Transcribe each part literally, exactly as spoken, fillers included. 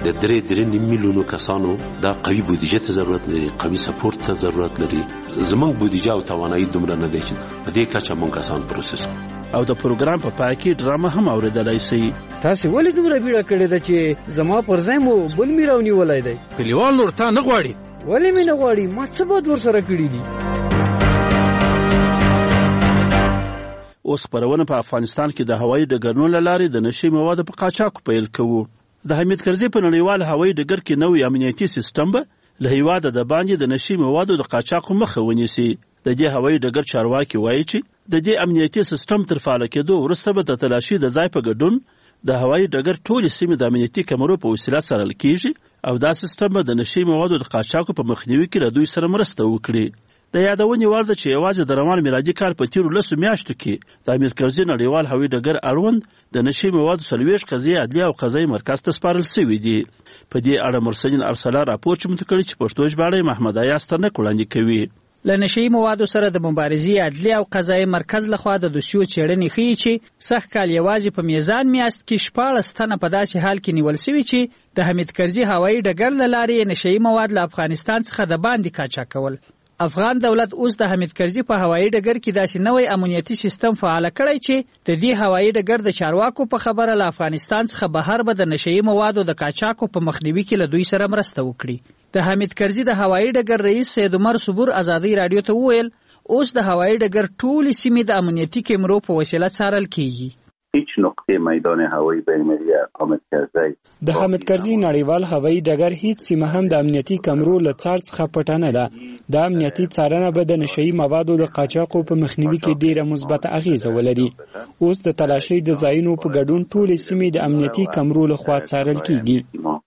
د درې درې نیم میلیونو کسانو دا قوي بودیجه ته ضرورت لري، قوي سپورت ته ضرورت لري. زمونږ بودیجه او توانایي دومره نه دی چې په دې کچه مونږ کسان پروسس او د پروګرام په پای کې ډرامه هم اوریدلای شي. تاسو ولې دومره بیړه کړې ده چې زما پر ځای مو بل میراونی ولای دی؟ کلیوال نور تا نه غواړي. ولې مې نه غواړي؟ ما څه بد ورسره کړي دي؟ اوس خبرونه په افغانستان کې د هوایي ډګرونو له لارې د نشي موادو په قاچاق پیل کوو. د حمید کرزي په نړیوال هوایي ډګر کې نوې امنیتي سیستم به له هیواده د باندې د نشي موادو د قاچاق مخه ونیسي. د دې هوایي ډګر چارواکي وایي چې د دې امنیتي سیستم تر فعال کېدو وروسته به د تلاشي د ځای په ګډون د هوایي ډګر ټولې سیمې د امنیتي کمرو په وسیله څارل کیږي او دا سیستم به د نشي موادو د قاچاق په مخنیوي کې له دوی سره مرسته وکړي. د یادونې وړ ده چې یوازې د روان میلادي کال په تیرو لسو میاشتو کې د حمید کرزي نړیوال هوایي ډګر اړوند د نشي موادو څلوېښت قضیې عدلیه او قضایي مرکز ته سپارل سوي دي. په دې اړه مرسلین ارسلا راپور چمتو کړی چې پښتو ژباړه محمد ایاز ترنک وړاندې کوي. له نشي موادو سره د مبارزې عدلیه او قضایي مرکز لخوا د دوسیو څېړنې ښیي چې سږ کال یوازې په میزان میاشت کې شپاړس تنه په داسې حال کې نیول سوي چې د حمید کرزي هوایي ډګر له لارې نشي مواد له افغانستان څخه د باندې قاچاق کول. افغان دولت اوس د حمید کرزي په هوایي ډګر کې داسې نوې امنیتي سیستم فعال کړی چې د دې هوایي ډګر د چارواکو په خبره له افغانستان څخه بهر به د نشي موادو د قاچاق په مخنیوي کې له دوی سره مرسته وکړي. د حمید کرزي د هوایي ډګر رئیس سید عمر صبور ازادي رادیو ته وویل اوس د هوایي ډګر ټولې سیمې د امنیتي کیمرو په وسیله څارل کیږي. هیچ نقطه میدان هوایی بین‌المللی حامد کرزی د حامد کرزي نړیوال هوایي ډګر هیڅ سیمه هم د امنیتي کمرو له څار څخه پټه نه ده. د امنیتي څارنه به د نشي موادو د قاچاقو په مخنیوي کې ډیره مثبت اغیزه ولري. اوس د تلاشي د ځایونو په ګډون ټولې سیمې د امنیتي کمرو لخوا څارل کیږي.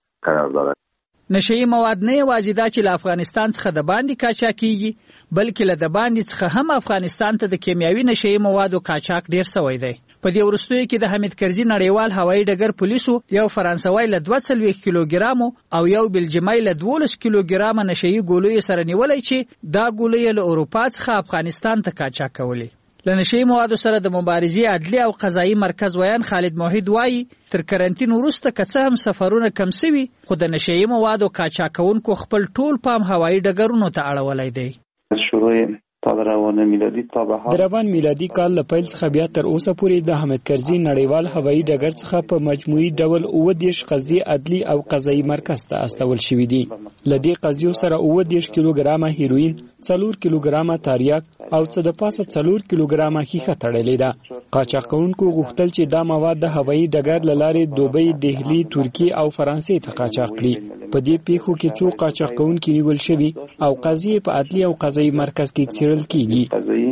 نشي مواد نه یوازې دا چې له افغانستان څخه د باندې قاچاق کیږي بلکې له د باندې څخه هم افغانستان ته د کیمیاوي نشي موادو قاچاق ډیر شوی دی. په دې وروستیو کې د حمید کرزي نړیوال هوایي ډګر پولیسو یو فرانسوي له دوه څلوېښت کیلوګرامو او یو بلجیمي له دولس کیلوګرامه نشي ګولۍ سره نیولای چې دا ګولۍ له اروپا څخه افغانستان ته قاچاق کولې. له نشي موادو سره د مبارزې عدلیه او قضایي مرکز ویان خالد موحد وایي تر کرنټین وروسته که څه هم سفرونه کم سوي خو د نشي موادو قاچاق کوونکو خپل ټول پام هوایي ډګرونو ته اړولی دی. د روان میلادي کال له پیل څخه بیا تر اوسه پورې د حامد کرزي نړیوال هوایي ډګر څخه په مجموعي ډول اووه دېرش قضیې عدلي او قضایي مرکز ته استول شوي دي. له دې قضیو سره اووه دېرش کیلوګرامه هیروین، څلور کیلوګرامه تاریاک او څه د پاسه څلور کیلوګرامه ښیښه تړلې ده. قاچاق کوونکو غوښتل چې دا مواد د هوایي ډګر له لارې دوبۍ، دهلي، ترکیې او فرانسې ته قاچاق کړي. په دې پیښو کې څو قاچاق کوونکي نیول شوي او قضیې په عدلي او قضایي مرکز کې څېړل کیږي.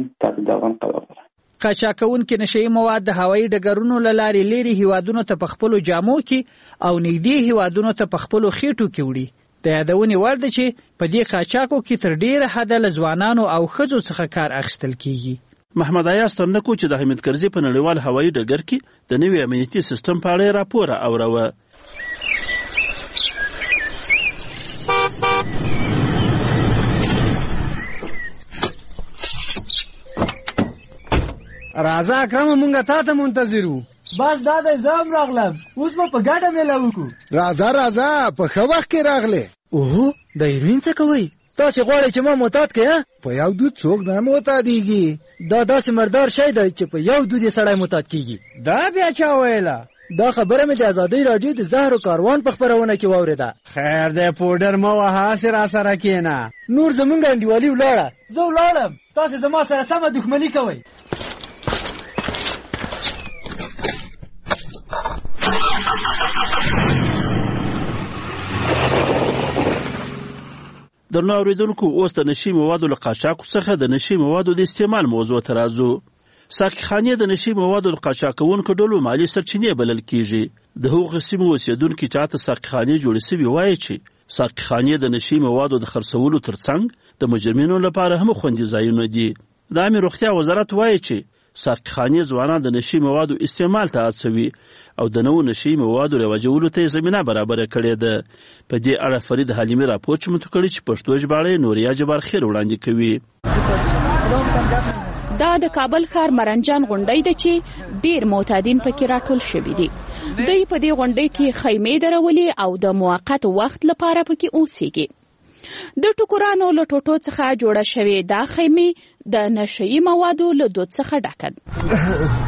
قاچاق کوونکي نشي مواد د هوایي ډګرونو له لارې لیرې هیوادونو ته په خپلو جامو کې او نږدې هیوادونو ته په خپلو خېټو کې وړي. د یادونې وړ ده چې په دې قاچاقو کې تر ډیره حده له ځوانانو او ښځو څخه کار اخیستل کیږي. محمد ایاز ترنکو چې د حمید کرزي په نړیوال هوایي ډګر کې د نوي امنیتي سیستم په اړه راپور اوروه. راځه اکرم مونږه تا ته منتظر وو. بس دا د زم راغلم اوس به په ګډه میله وکړو. راځه راځه په ښه وخت کې راغلې. اوهو د هیروین څه کوئ؟ تاسې غواړئ چې ما معتاد کړئ؟ په یو دود څوک نه معتادېږي. دا داسې مردار شی دی چې په یو دود یې سړی معتاد کېږي. دا بیا چا ویله؟ دا خبره مې د ازادۍ راډیو د زهرو کاروان په خپرونه کې واورېده. خیر دی پوډر مه وهه، هسې راسره کښېنه. نور زمونږ انډیوالي ولاړه. زه ولاړم، تاسې زما سره سمه دښمني کوئ. درنو اوریدونکو اوس د نشي موادو له قاچاق څخه د نشي موادو د استعمال موضوع ته راځو. ساقخانې د نشي موادو د قاچاق کوونکو ډلو مالي سرچینې بلل کیږي. د هغو سیمو اوسیدونکي چاته ساقخانې جوړې سوي وایي چې ساقخانې د نشي موادو د خرڅولو ترڅنګ د مجرمینو لپاره هم خوندي ځایونه دي. د عامه روغتیا وزارت وایي چې ساقخانې ځوانان د نشي موادو استعمال ته هڅوي او د نوو نشي موادو رواجولو ته زمینه برابره کړې ده. په دې اړه فرید حلیمي راپور چمتو کړی چې پښتو ژباړه نوریا جبار خیر وړاندې کوي. دا د کابل ښار مرنجان غونډۍ ده چې ډیر معتادین پکې راټول شوي دي. دوی په دې غونډۍ کې خیمې درولې او د موقت وخت لپاره پکې اوسېږي. د ټوکرانو له ټوټو څخه جوړه شوې دا خیمې د نشهیي موادو له دود څخه ډکه ده.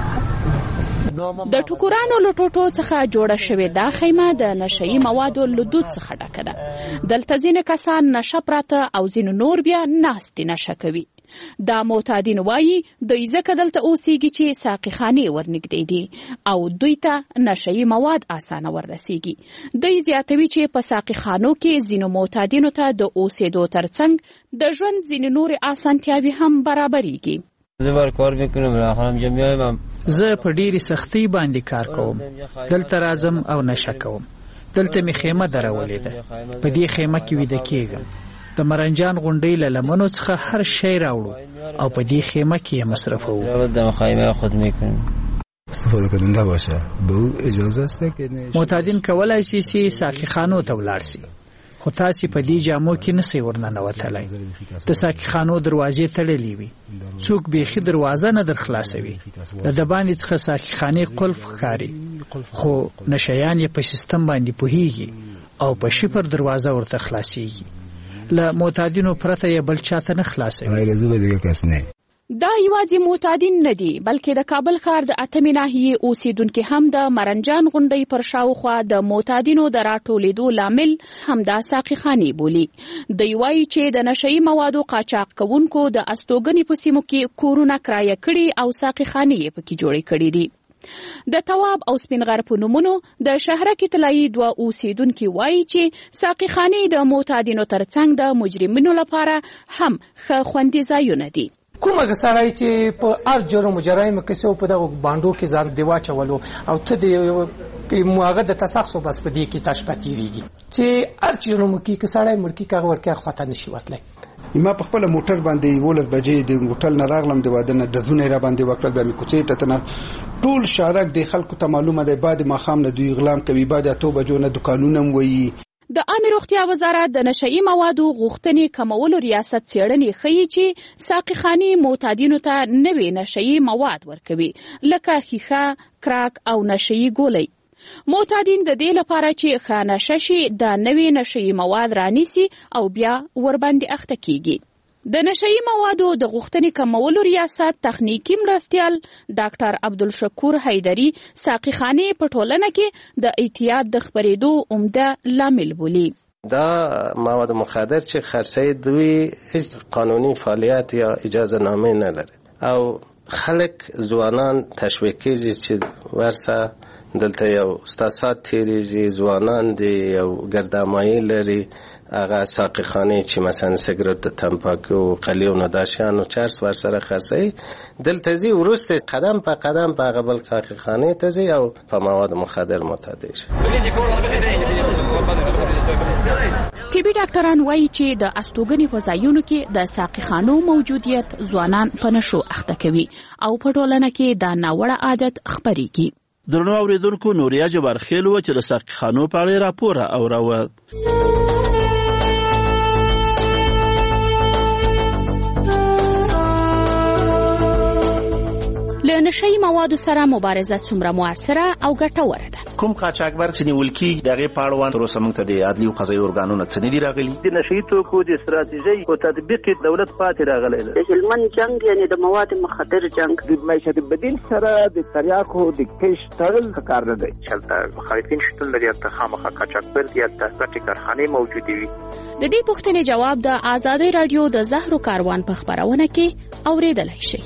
د ټوکرانو له ټوټو څخه جوړه شوې دا خیمه د نشهیي موادو له دود څخه ډکه ده. دلته ځینې کسان نشه پراته او ځینې نور بیا ناستې نشه کوي. دا معتادین وایي دوی ځکه دلته اوسېږي چې ساقي خانې ورنږدې دي او دوی ته نشهیي مواد اسانه وررسېږي. دوی زیاتوي چې په ساقي خانو کې ځینو معتادینو ته د اوسېدو ترڅنګ د ژوند ځینې نورې اسانتیاوې هم برابرېږي. زه بر کار میکنم راخرم جمعیایم. زه په ډیرې سختۍ باندې کار کوم. دلته راځم او نشه کوم. دلته می خیمه درولې ده. په دې خیمه کې ویده کېږم. د مرنجان غونډۍ له لمنو څخه هر شی راوړو او په دې خیمه کې یې مصرفوو. د خیمه خود میکنم. استفاده کننده باشه به او اجازه است که معتادین کولای شي چې ساقي خانو ته ولاړ شي، خو تاسو په دې جامو کې نسئ ورننوتلای. د ساقي خانو دروازې تړلې وي، څوک بیخي دروازه نه در خلاصوي. د دباندې څخه ساقي خانې قلف ښکاري، خو نشیان یې په سیستم باندې پوهیږي او په شفر دروازه ورته خلاصيږي. له معتادینو پرته یې بل چاته نه خلاصوي. دا یوازې معتادین نه دي، بلکې د کابل ښار د اتمې ناحیې اوسیدونکي هم د مرنجان غونډۍ پر شاوخوا د معتادینو د راټولېدو لامل همدا ساقي خانې بولي. دوی وایي چې د نشهیي موادو قاچاق کوونکو د استوګنې په سیمو کې کورونه کرایه کړي او ساقي خانې یې پکې جوړې کړي دي. د تواب او سپینغر په نومونو د شهرک طلایي دوه اوسیدونکي وایي چې ساقي خانې د معتادینو ترڅنګ د مجرمینو لپاره هم ښه خوندي ځایونه دي. کومه سړی چې په هر جرم و جرایم کې په دغه باندو کې ځان دی واچولو او ته د موغه د تسخص بس په دې کې تشپتیریږي چې هر جرم کې سړی مرکی کاغ ورکه خطا نشي وتلی. ما په خپل موټر باندې ولس بجې د هوټل نه راغلم، د واده نه د زونه را باندې وکړل، به مې کوڅې ته تنه ټول شارک د خلکو ته معلومه ده. بعد ما خام نه دوی اغلام کوي، بعد اتو بجو نه دکانونه وایي. د عامه روغتیا وزارت د نشهیي موادو غوښتنې کمولو ریاست څېړنې ښیي چې ساقي خانې معتادینو ته نوې نشهیي مواد ورکوي، لکه ښیښه، کراک او نشهیي ګولۍ. معتادین د دې لپاره چې ښه نشه شي د نوې نشهیي مواد رانیسي او بیا ورباندې اخته کیږي. د نشهیي موادو د غوښتنې کمولو ریاست تخنیکی مرستیال ډاکټر عبدالشکور حیدری ساقي خانې په ټولنه کې د اعتیاد د خپرېدو عمده لامل بولي. دا مواد مخدر چې خرڅوي دوی هیڅ قانوني فعالیت یا اجازه نامه نه لري او خلک ځوانان تشویق کیږي چې ورسه دلته یو استاسات تیریږي، ځوانان دي یو ګردامایي لري، هغه ساقي خانې چې مثلا سګرټ، تمباکو، قلیو نه دا شیان او چرس ورسره خرڅوي. دلته ځي وروسته قدم په قدم په هغه بل ساقي خانې ته ځي او په مواد مخدر معتاد شي. طبي ډاکټران وایي چې د استوګنې په ځایونو کې د ساقي خانو موجودیت ځوانان په نشو اخته کوي او په ټولنه کې دا ناوړه عادت خپرېږي. درنو اوریدونکو، نوریا جبارخیل و چې د ساقي خانو په اړه راپور اوراوه. له نشهیي موادو سره مبارزه څومره موثره او ګټوره ده؟ کوم قاچاقبر چې نیول کېږي د هغې په اړوند تر اوسه موږ ته د عدلي او قضایي ارګانونه څه نه دي راغلي. د نشهیي توکو د استراتیژۍ په تطبیق کې دولت پاتې راغلی دی. د هلمند جنګ یعنې د مواد مخدر جنګ د معیشت بدیل سره د تریاکو د کش تړل کار نه دی. چلته مخالفین شتون لري، هلته خامخا قاچاقبر دي، هلته غټې کارخانې موجودې وي. د دې پوښتنې جواب د ازادۍ راډیو د زهرو کاروان په خپرونه کې اورېدلی شئ.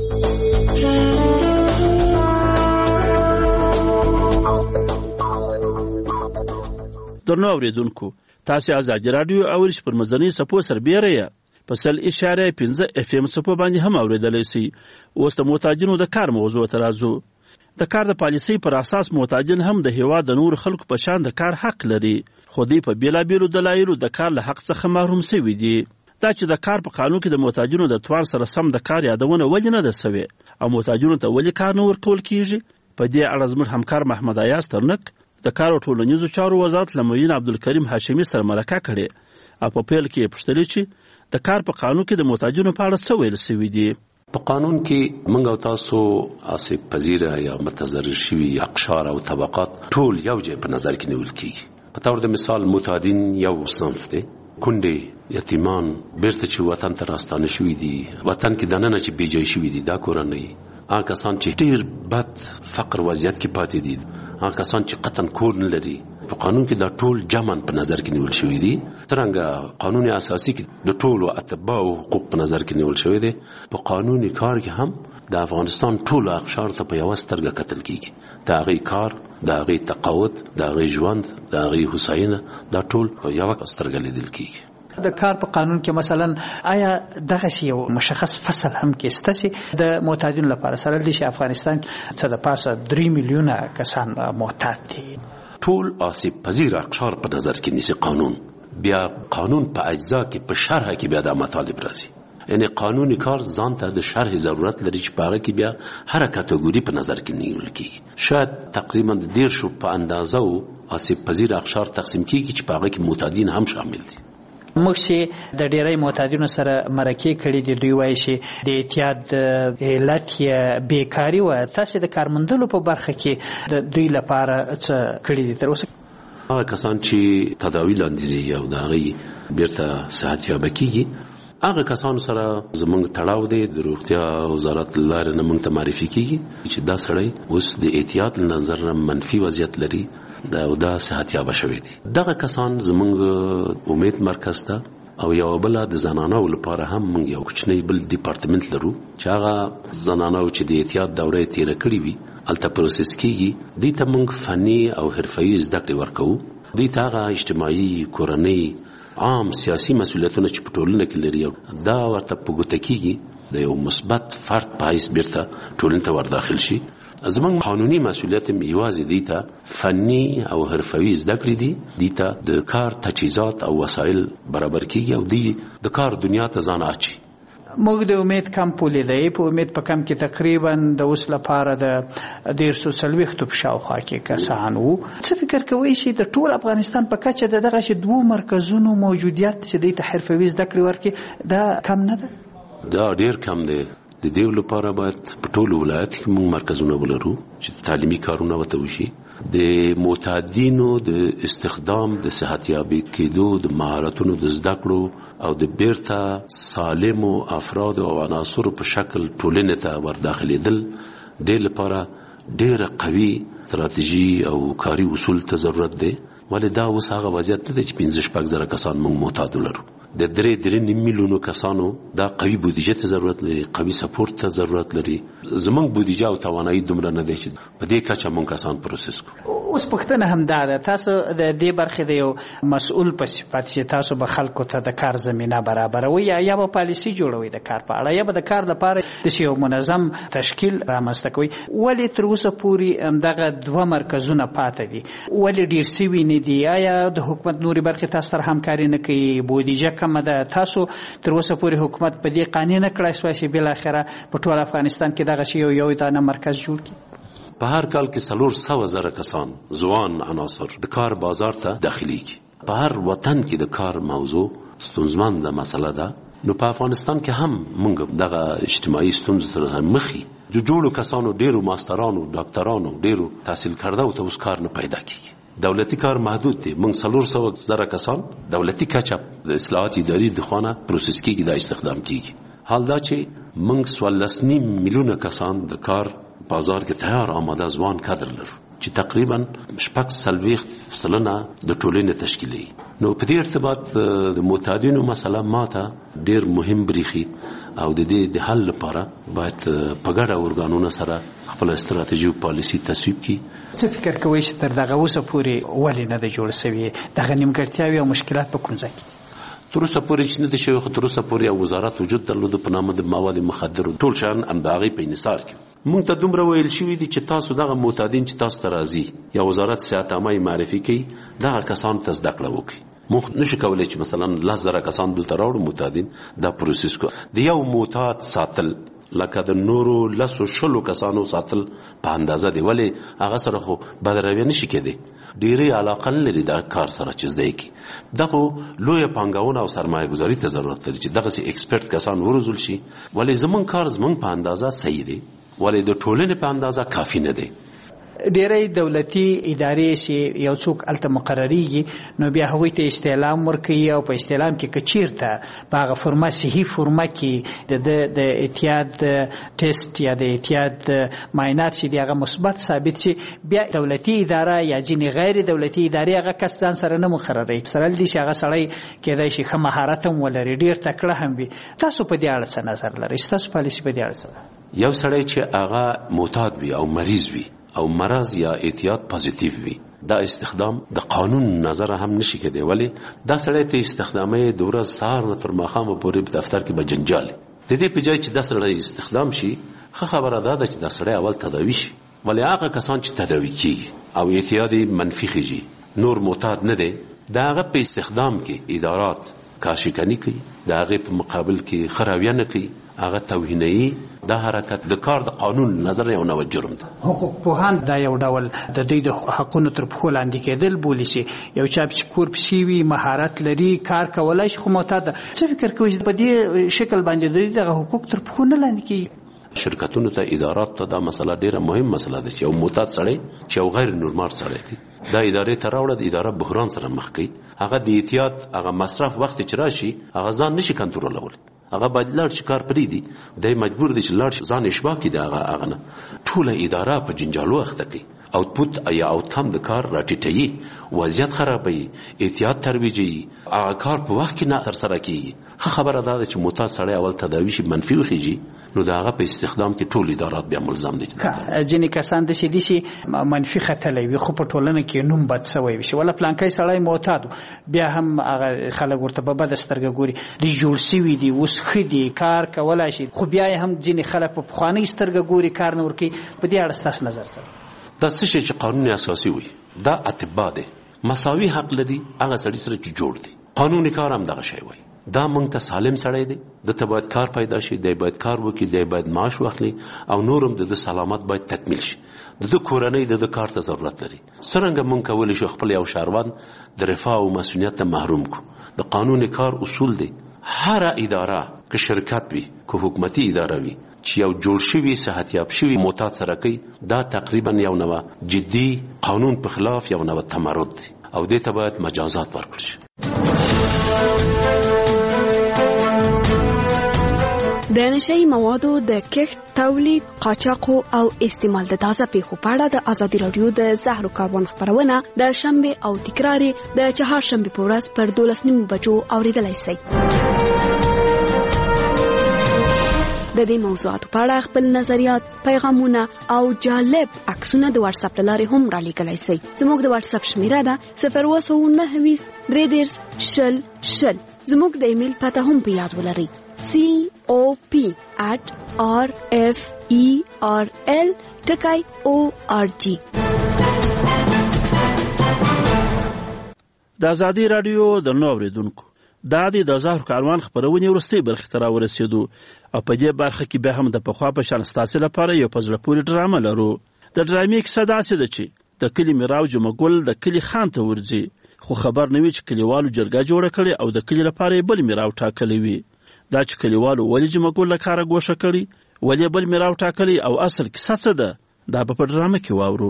درنو اوریدونکو، تاسو ازادي راډیو اورئ پر مزنی سپو سربېره یا په سل اشاره پنځه اف ام سپو باندې هم اوریدلی شئ. اوس د معتادینو د کار موضوع ته راځو. د کار د پالیسۍ پر اساس معتادین هم د هیواد د نور خلکو په شان د کار حق لري، خو دوی په بیلابیلو دلایلو د کار له حق څخه محروم شوي دي. دا چې د کار په قانون کې د معتادینو د توان سره سم د کار یادونه ولې نه ده سوې او معتادینو ته ولې کار نه ورکول کیږي؟ په دې اړه زموږ همکار محمد ایاز ترنک د کار او ټولنیزو چارو وزارت له معین عبدالکریم هاشمي سره مرکه کړې او په پیل کې یې پوښتلې چې د کار په قانون کې د معتادینو په اړه څه ویل سوي دي. په قانون کې موږ او تاسو آسیب پذیره یا متضرر شوي اقشار او طبقات ټول یو ځای په نظر کې نیول کیږي. په تور د مثال متعدین یو صنف دی، کونډې یتیمان بیرته چې وطن ته راستانه شوي دي، وطن کې دننه چې بیجای شوي دي، دا کورنۍ هغه کسان چې ډیر بد فقر وضعیت کې پاتې دي، هغه کسان چې قطن کور نه لري، په قانون کې دا ټول جمع په نظر کې نیول شوی دي. څنګه قانون اساسي کې د ټولو اتباع او حقوق په نظر کې نیول شوی دي، په قانوني کار کې هم د افغانستان ټول اقشار ته په یو سترګه کتل کیږي. دا غي کار، دا غي تقاعد، دا غي ژوند، دا غي حسینه، دا ټول په یو سترګه لیدل کیږي. د کار په قانون کې مثلا آیا دغه یو مشخص فصل هم کې ستاسي د معتادینو لپاره سره د افغانستان څخه د پاسه درې میلیونه کسان معتاد دي؟ ټول آسیب پذیر اقشار په نظر کې نیسي قانون. بیا قانون په اجزا کې په شرح کې بیا د مطالب راځي، یعنی قانوني کار ځان ته د شرح ضرورت لري چې په هغه کې بیا هر کټګوري په نظر کې نیول کیږي. شاید تقریبا د ډیر شو په اندازه او آسیب پذیر اقشار تقسیم کیږي چې په هغه کې معتادین هم شامل دي. موږ چې د ډیری معتادینو سره مرکې کړي دي، دوی وایي چې د اعتیاد علت یې بیکاري و. تاسو د کارمندلو په برخه کې د دوی لپاره څه کړي دي تر اوسه؟ هغه کسان چې تداوی لاندې دي او د هغې بیرته صحت یابه کیږي، هغه کسانو سره زموږ تړاو دی. د روغتیا وزارت له لارې نه موږ ته معرفي کیږي چې دا سړی اوس د اعتیاد له نظر نه منفي وضعیت لري، دا او دا صحت یابه شوی دي. دغه کسان زموږ امید مرکز ته او یو بل د زنانو لپاره هم موږ یو کوچنی بل ډیپارټمنټ لرو چې هغه زنانو چې د اعتیاد دوره تیر کړې وي الته پروسس کیږي. دې ته موږ فني او حرفي زده کړې ورکوو. دې ته هغه اجتماعي، کورنۍ، عام سیاسي مسؤلیتونه چې په ټولنه کې لري دا ورته په ګوته کیږي، د یو مثبت فرد په حیث بیرته ټولنې ته ورداخل شي. زموږ قانوني مسؤلیت یوازې دی ته فني او حرفوي زده کړې دي، دی ته د کار تجهیزات او وسایل برابر کیږي او دی د کار دنیا ته ځان اچي. موږ د امید کم پولې دی، په امید په کم کې تقریبا د اوس لپاره د ډیر سو څلوېښتو په شاوخوا کې کسان وو. څه فکر کوئ چې د ټول افغانستان په کچه د دغه دوو مرکزونو موجودیت چې دی ته حرفوي زده کړې ورکړي دا کم نه ده؟ دا ډیر کم دی. د دې لپاره باید په ټولو ولایت کې موږ مرکزونه ولرو چې تعلیمي کارونه وته وشي. د معتادینو د استخدام، د صحت یابي کېدو، د مهارتونو د زده کړو او د بیرته سالمو افراد او عناصرو په شکل ټولنې ته ورداخلېدل، د لپاره ډېره قوي ستراتیژي او کاري اصول ته ضرورت دی. ولې دا اوس هغه وضعیت نه دی چې پنځه شپږ زره کسان موږ معتاد ولرو. د درې درې نیم میلیونو کسانو دا قوي بودیجه ته ضرورت لري، قوي سپورت ته ضرورت لري. زمونږ بودیجه او توانایي دومره نه دی چې په دې کچه موږ کسان پروسس کړو. اوس پوښتنه هم دا ده، تاسو د دې برخې د یو مسؤل په صفت چې تاسو به خلکو ته د کار زمینه برابروي یا یا به پالیسي جوړوي د کار په اړه، یا به د کار لپاره د یو منظم تشکیل رامنځته کوي. ولې تر اوسه پورې دغه دوه مرکزونه پاتې دي؟ ولې ډیر سوي نه دي؟ آیا د حکومت نوري برخې تاسو سره همکاري نه کوي؟ بودیجه کمه ده؟ تاسو تر اوسه پورې حکومت په دې قانون نه کړای شوی چې بل اخره په ټول افغانستان کې دغه شی یو یو دانه مرکز جوړ کړي؟ په هر کال کې څلور سوه زره کسان ځوان عناصر د کار بازار ته داخليږي. په هر وطن کې د کار موضوع ستونزمنده مسله ده. نو په افغانستان کې هم موږ دغه اجتماعي ستونزو سره مخ یو. د جوړو کسانو ډیرو ماسترانو، ډاکټرانو، ډیرو تحصیل کرده او ته اوس کار نه پیدا کیږي. دولتي کار محدود دی. موږ څلور سوه زره کسان دولتي کچه د اصلاحات اداري د خوانه پروسس کیږي، دا استخدام کیږي. حال دا چې موږ څوارلس نیم میلیونه کسان د کار بازار کې تیار آماده ځوان کادر لرو چې تقریبا شپږ څلوېښت سلنه د ټولنې تشکیلوي. نو په دې ارتباط د معتادینو مسله ماته ډیر مهم بریخي او د دې د حل لپاره باید په ګډه اورګانونو سره خپل استراتیژي او پالیسي تصویب کړي. څه فکر کوئ چې تر دغه اوسه پورې ولې نه ده جوړ شوې؟ دغه نیمګړتیاوې او مشکلات په کوم ځای کې؟ تر اوسه پورې چې نه ده شوی، خو تر اوسه پورې یو وزارت وجود درلوده په نامه د مواد مخدرو. ټول شیان هم د هغې په انحصار کې مونږ ته دومره ویل شوي دي چې تاسو دغه معتادین چې تاسو ته راځي یا وزارت صحت عامه معرفي کوي، دغه کسانو ته زده کړه وکړي. موږ نشو کولی چې مثلا لس زره کسان دلته راوړو معتادین دا پروسس کو. د یو معتاد ساتل لکه د نورو لسو شلو کسانو ساتل په اندازه دی، ولې هغه سره خو بدرویه نشي کېدی، ډېرې علاقه نه لري دا کار سره چې زده کړي. دغه لویه پانګونه او سرمایه ګذاري ته ضرورت لري چې دغسې ایکسپرټ کسان وروزل شي. ولې زمونږ کار زمونږ په اندازه صحیح دی، ولې د ټولنې په اندازه کافي نه دی. ډېری دولتي ادارې چې یو څوک هلته مقرریږي نو بیا هغوی ته استعلام ورکوي او په استعلام کې که چېرته په هغه فرمه صحي فرمه کې د ده د اعتیاد ټیسټ یا د اعتیاد معاینات چې د هغه مثبت ثابت شي، بیا دولتي اداره یا ځینې غیر دولتي ادارې هغه کس ځان سره نه مقرروي. سره دي چې هغه سړی کېدای شي ښه مهارت هم ولري، ډېر تکړه هم وي. تاسو په دې اړه څه نظر لرئ؟ ستاسو پالیسي په دې اړه څه ده؟ یو سړی چې هغه معتاد وي او مریض وي او مرض یا اعتیاد پازیتیو وي، دا استخدام د قانون نظر هم نشي کېدی. ولې دا سړی ته استخدامي د ورځ سهار نه تر ماښامه پورې په دفتر کې به جنجال د دې په ځای چې دا سړی استخدام شي، ښه خبره دا ده چې دا سړی اول تداوي شي. ولې هغه کسان چې تداوي کېږي او اعتیاد منفي خیږي، نور معتاد نه دی، د هغه په استخدام کې ادارات کارشکني کوي، د هغې په مقابل کې ښه رویه نه کوي، هغه توهینوي. دا حرکت د کار د قانون نظر یو نوی جرم ده. حقوق پوهان دا یو ډول د دوی د حقونو تر پښو لاندې کېدل بولي چې یو چا چې کور پسې وي، مهارت لري، کار کولی شي، خو معتاد ده. څه فکر کوئ چې په دې شکل باندې دوی دغه حقوق تر پښو نه لاندې کېږي؟ شرکتونو ته، ادارات ته دا مسله ډیره مهم مسله ده چې یو معتاد سړی چې یو غیر نورمال سړی دی دا ادارې ته راوړه، د اداره بحران سره مخ کوي. هغه د احتیاط هغه مصرف وخت چې راشي هغه ځان نشي کنټرولولی، هغه باید لاړ شي کار پرېږدي، دی مجبور دی چې لاړ شي ځان اشباه کړي د هغه هغه نه. ټوله اداره په جنجالو اخته کوي، اوتپوت یا اوتکم د کار راټیټوي، وضعیت خرابوي، احتیاط ترویجوي، هغه کار په وخت کې نه ترسره کېږي. ښه خبره دا ده چې معتاد سړی اول تداوي شي، منفي وخیږي، نو د هغه په استخدام کې ټول ادارات بیا ملزم دي. ځینې کسان داسې دي چې منفي ختلی وي خو په ټولنه کې نوم بد سوی وي، ولا پلانکی سړی معتاد بیا هم هغه خلک ورته په بده سترګه ګوري، دوی جوړ سوي دي، اوس ښه دي، کار کولی شي، خو بیا یې هم ځینې خلک په پخوانۍ سترګه ګوري، کار نه ورکوي. په دې اړه ستاسو نظر څه دی؟ دا څه شی چې قانون اساسي وي، دا اطباء دی، مساوي حق لري هغه سړي سره چې جوړ دی. قانوني کار هم دغه شی وایي. دا موږ ته سالم سړی دی، دته باید کار پیدا شي، دی باید کار وکړي، دی باید معاش واخلي، او نورم د سلامت باید تکمیل شي. د ده کورنۍ د ده کار ته ضرورت لري. څرنګه موږ کولی شو خپل یو شهروند د رفاه او مسؤلیت ته محروم کړو؟ د قانون کار اصول دی. هر اداره که شرکت وي که حکومتي اداره وي چې یو جوړ شوي صحتیاب شوي معتاد سره کوي، دا تقریبا یو نوع جدي قانون په خلاف یو نوع تمرد دی او دې ته باید مجازات ورکړل شي. د نشئی موادو د کښت، تولید، قاچاق او استعمال د تازه پیښو په اړه د ازادي رادیو د زهرو کاروان خبرونه د شنبه او تکرار د چهارشنبه په ورځ پر دولس نیمو بجو اوریدلای شئ. د دې موضوعاتو په اړه خپل نظریات، پیغامونه او جالب عکسونه د واتس اپ لارې هم را لیږلی شئ. زموږ د واتس اپ شمیره ده صفر اووه سوه نهه ویشت درې دېرش شل شل. زموږ د ایمیل پته هم په یاد ولرئ: سی او پی at r f e r l ټکی او ار جی. د ازادي رادیو د نو اوریدونکو، دا د زهرو کاروان خبرونې وروستۍ برخې ته راورسېدو او په دې برخه کې بیا هم د پخوا په شان ستاسې لپاره یو په زړه پورې ډرامه لرو. د ډرامې کیسه داسې ده چې د کلي میراو جمعه ګل د کلي خان ته ورځي، خو خبر نه وي چې کلیوالو جرګه جوړه کړې او د کلي لپاره یې بل میراو ټاکلی وي. دا چې کلیوالو ولې جمعه ګل له کاره ګوښه کړي، ولې بل میراو ټاکلی او اصل کیسه څه ده، دا به په ډرامه کې واورو.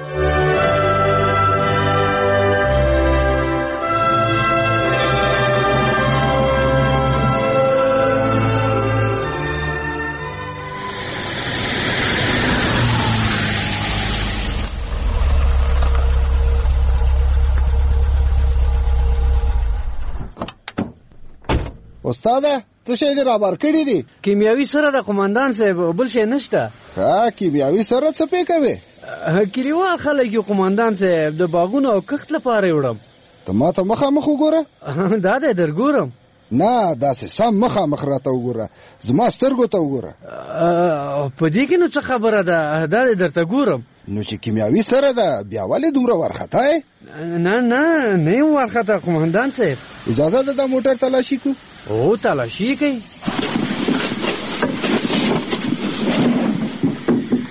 استاده څه شی دې رابر کړي دي؟ کیمیاوي سره د قومندان صاحب، بل شی نشته. ها کیمیاوي سره څه پې کوي؟ کلیوال خلک یو قومندان صاحب د باغونو او کښت لپاره وړم. ته ما ته مخامخ وګوره. دا دې درګورم. نه داسې سم مخامخ راته وګوره، زما سترګو ته وګوره. په دې کې نو څه خبره ده؟ دا دې درته ګورم. نو چې کیمیاوي سره ده بیا ولې دومره ورخطا یې؟ نه نه نه یم ورخطا قومندان صاحب. اجازه ده دا موټر تلاشي کو؟ او تلاشي کوي.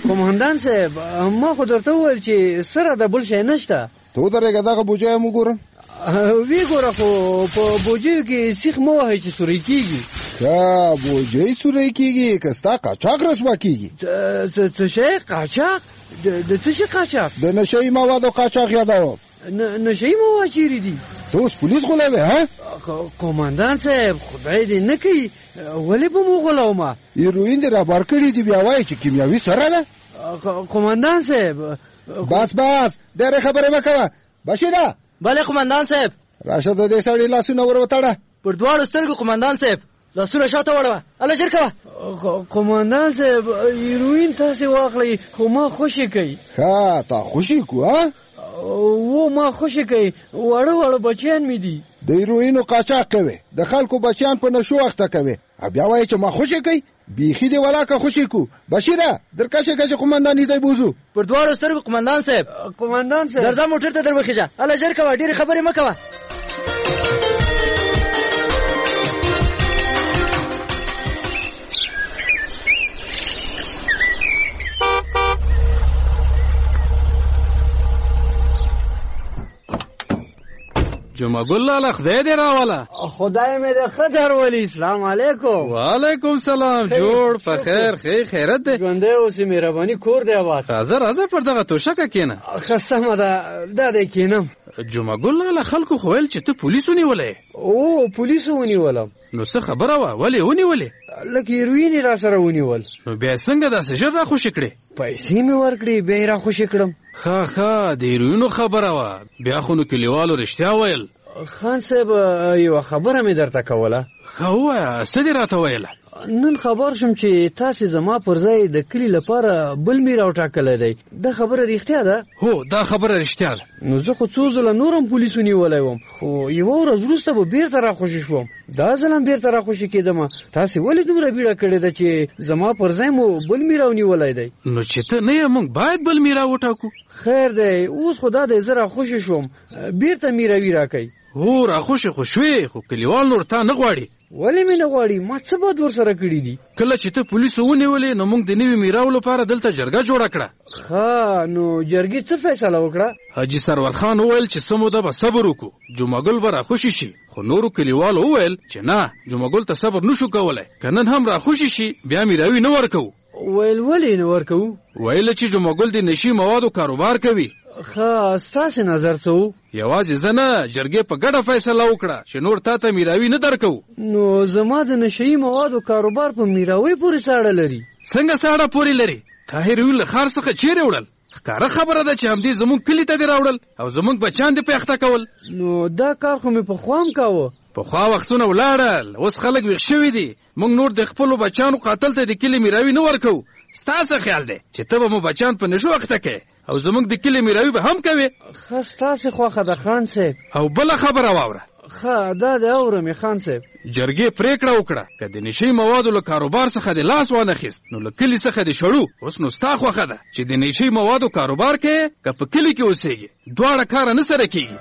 قومندان صاحب ما خو درته وویل چې سره د بل شی نشته. ته ودرېږه دغه بوجۍ هم وګوره. وی ګوره خو په بوجیو کې سیخ مه وهئ چې سوری کېږي. ښه بوجۍ سوری کېږي که ستا قاچاق رسوا کېږي. څه شی قاچاق؟ د څه شي قاچاق؟ د نشهیي موادو قاچاق یادوم. نشهیي مواد چیرې دي؟ ته اوس پولیس غولوې ها؟ قومندان صاحب خدای دې نه کوي ولې به مو غولومه؟ هیروین دې رابار کړي دي بیا وایي چې کیمیاوي سره ده. قومندان صاحب بس بس ډېرې خبرې مه کوه. بشیره. بله قومندان صاحب. راشه د دې سړي لاسونه ور وتړه. پر دواړو سترګو قومندان صاحب لاسونه شاته وړوه. هله ژر کوه. قومندان صاحب هیروین تاسې واخلئ خو ما خوشي کوي. ښه تا خوشي کو ها؟ و ما خوشي کوي واړه واړه بچیان مې دي. د هیروینو قاچاق کوي د خلکو بچیان په نشو اخته کوي بیا وایي چې ما خوشي کوي. بیخي دې ولاکه خوشي کو. بشیره درکشه کشه قومندان دې بوزو. پر دواړو سترګو قومندان صاحب. قومندان صاحب درځه موټر ته در وخیژه. هله ژر کوه ډېرې خبرې مه کوه. جمعه ګل لاله خدای دې راوله. خدای مې دې ښه درولي. اسلام علیکم. وعلیکم سلام. جوړ په خیر ښې خیرت دی. ژوندی اوسې مهرباني کور دی آباد. راځه راځه پر دغه توشکه کښېنه. ښه سمه ده دا دی کښېنم. جمعه ګل لاله خلکو خو ویل چې ته پولیس ونیولی. او پولیسو ونیولم. نو څه خبره وه ولې ونیولې؟ لکه هیروین یې را سره ونیول. نو بیا څنګه داسې ژر را خوشي کړې؟ پیسې مې ورکړې بیا یې را خوشي کړم. ښه ښه د هیروینو خبره وه. بیا خو نو کلیوالو رښتیا ویل. خان صاحب یوه خبره مې درته کوله. ښه ووایه څه دې راته ویله؟ نن خبر شم چې تاسې زما پر ځای د کلي لپاره بل مې راوټاکلی دی. دا خبره رښتیا ده؟ هو دا خبره رښتیا ده. نو زه خو څو ځله نور هم پولیس ونیولی وم خو یوه ورځ وروسته به بیرته راخوشي شوم. دا ځل هم بیرته راخوشي کېدمه. تاسې ولې دومره بیړه کړې ده چې زما پر ځای مو بل مې راونیولی دی؟ نو چې ته نه یې موږ باید بل مې راوټاکو. خیر دی اوس خو دا دی زه راخوشي شوم بیرته میراوي راکئ. هو راخوشي خو شوې خو کلیوال نور تا نه غواړي. ولې مې نه غواړي؟ ما څه بد ورسره کړي دي؟ کله چې ته پولیسو ونیولې نو موږ د نوي میراو لپاره دلته جرګه جوړه کړه. ښه نو جرګې څه فیصله وکړه؟ حاجي سرور خان وویل چې څه موده به صبر وکړو جمعه ګل به راخوشي شي. خو نورو کلیوالو وویل چې نه جمعه ګل ته صبر نشو کولی که نن هم راخوشي شي بیا میراوي نه ورکوو. ویل ولې نه ورکوو؟ ویل چې جمعه ګل د نشي موادو کاروبار کوي. ښه ستاسې نظر څه و؟ یوازې زه نه جرګې په ګډه فیصله وکړه چې نور تا ته میراوي نه درکوو. نو زما د نشهیي موادو کاروبار په میراوي پورې ساړه لري؟ څنګه ساړه پورې لري؟ تا هیروین له ښار څخه چیرې وړل؟ ښکاره خبره ده چې همدې زموږ کلي ته دې راوړل او زموږ بچیان دې پیښته کول. نو دا کار خو مې پخوا هم کاوه. پخوا وختونه ولاړل اوس خلک ویښ شوي دي. موږ نور د خپلو بچیانو قاتل ته د کلي میراوي نه ورکوو. ستا څه خیال دی چې ته به مو بچیان په نشو اخته کوې او زموږ د کلي میراوي به هم کوې؟ ښه ستاسې خوښه ده خان صاحب. او بله خبره واوره. ښه دا دی اورم یې خان صاحب. جرګې پرېکړه وکړه که د نشي موادو له کاروبار څخه د لاس وانخیست نو له کلي څخه د شړو. اوس نو ستا خوښه ده چې د نشي موادو کاروبار کوې که په کلي کې اوسېږي دواړه کاره نه سره کېږي.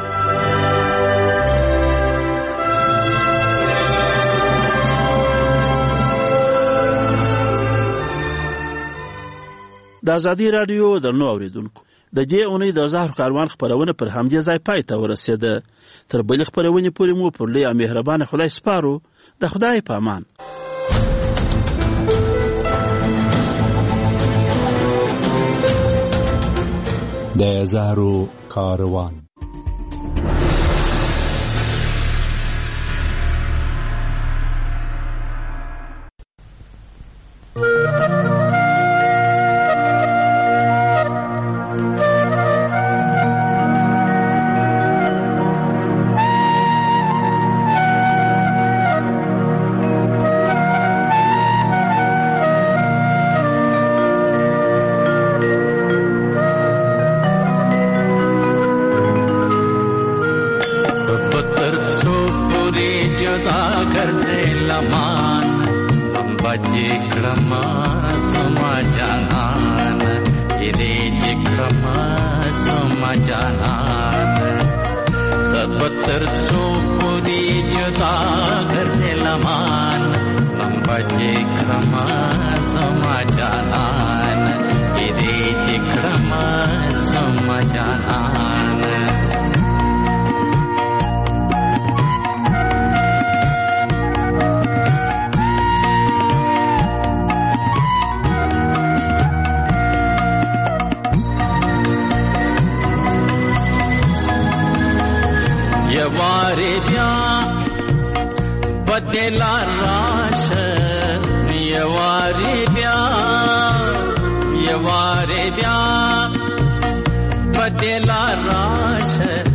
د ازادي راډیو درنو اوریدونکو د دې اونۍ د زهر کاروان خپرونه پر همدې ځای پای ته ورسېده. تر بلې خپرونې پورې مو پر لوی او مهربانه خدای سپارو. د خدای په امان. د زهرو کاروان Ram Bhaje Krama Sama Janan गिरी जिक्रम समझानान यवारे ब्या बदला राश यवारे ब्या यवारे ब्या बदला राश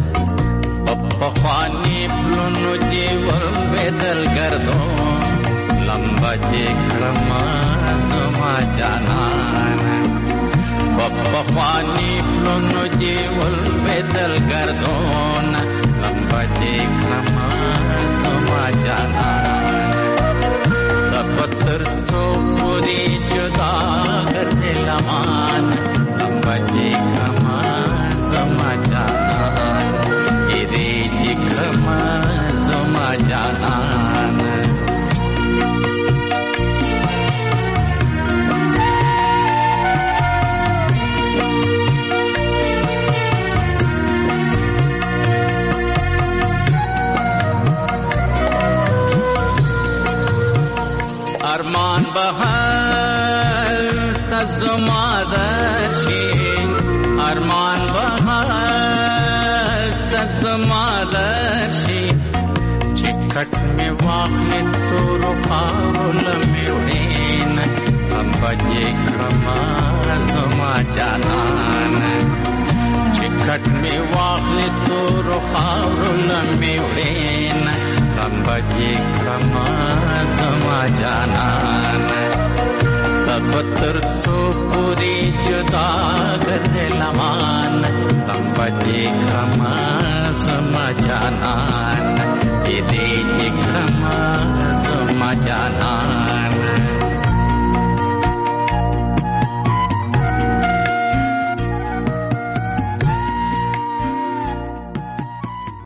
पप्पानी प्लुनु जीवन बेदल कर दो लंबा जे क्रम समा जानान पप्पानी प्लुनु जीवन बेदल कर दो लंबा जे क्रम समा जानान पत्थर तो पूरी जुदा कर दे लमान लंबा जे क्रम समा जानान गिरी जिक्रम समा जानान अरमान बहार तस्मादर्शी अरमान बहार तस्मादर्शी चिकट में वाक़े तो रुखाउल में उड़ेन लंबजे क्रम समा जानान चिकट में वाक़े तो रुखाउल में उड़ेन लंबजे क्रम समा जानान तबतर सो पूरी जुदा कर लमान लंबजे क्रम समा जानान गिरी जिक्रम समा जानान